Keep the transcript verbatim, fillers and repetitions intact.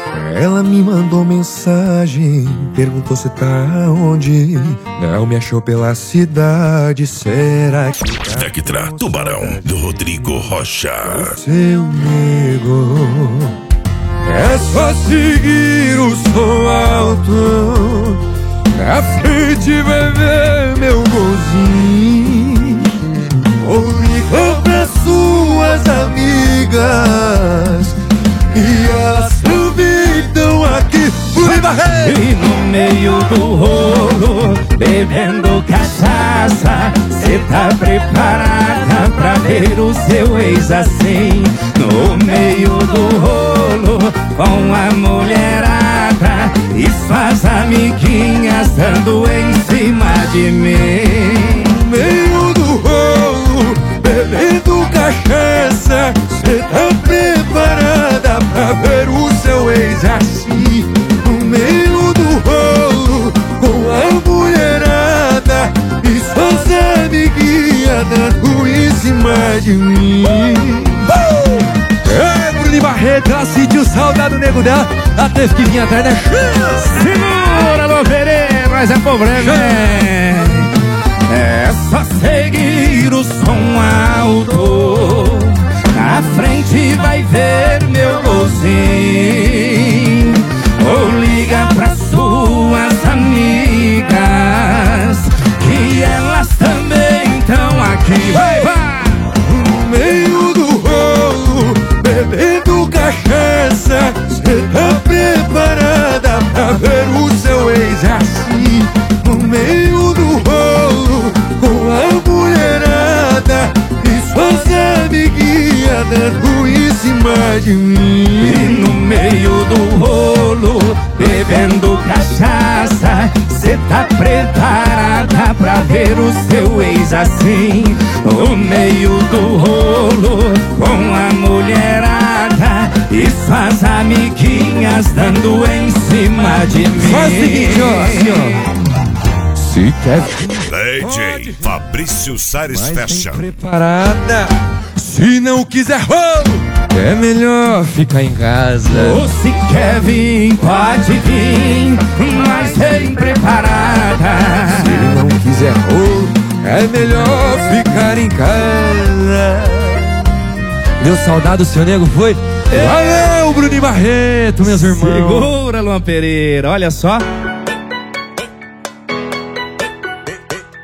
Ela me mandou mensagem, perguntou se tá onde. Não me achou pela cidade, será que tá Vectra Tubarão, do Rodrigo Rocha. seu nego? É só seguir o som alto, na frente vai ver meu golzinho. Ou ligou pra suas amigas e elas também estão aqui. E no meio do rolo, bebendo cachaça, cê tá preparada pra ver o seu ex assim? No meio do rolo, com a mulherada e suas amiguinhas dando em cima de mim. No meio do rolo, bebendo cachaça, cê tá preparada pra ver o seu ex assim? No meio do rolo, com a mulherada e suas amiguinhas dando em cima de mim. uh! É, Bruno Barreto, ela sentiu saudade do nego dela, ela teve que vir atrás da chance. Segura, Luan Pereira, mas é problema, é. É só seguir o som alto, na frente vai ver meu golzinho. Ou liga pra suas amigas, que elas também estão aqui. Vai, vai! No meio do rolo, bebendo cachaça, cê tá preparada pra ver o seu ex assim? No meio do rolo, com a mulherada e suas amiguinhas dando em cima de mim. E no meio do rolo, bebendo cachaça, cê tá preparada pra ver o seu ex assim? No meio do rolo, com a mulherada e suas amiguinhas dando em cima de mim. Faz o seguinte, ó, assim, ó. Se quer D J Fabrício Sares mais bem Fashion. preparada, se não quiser rolo, é melhor ficar em casa. Ou se quer vir, pode vir, mas bem preparada. Se não quiser rolo, é melhor ficar em casa. Deu saudade do seu nego, foi? Valeu, Bruno Barreto, meus irmãos. Segura, Luan Pereira, olha só.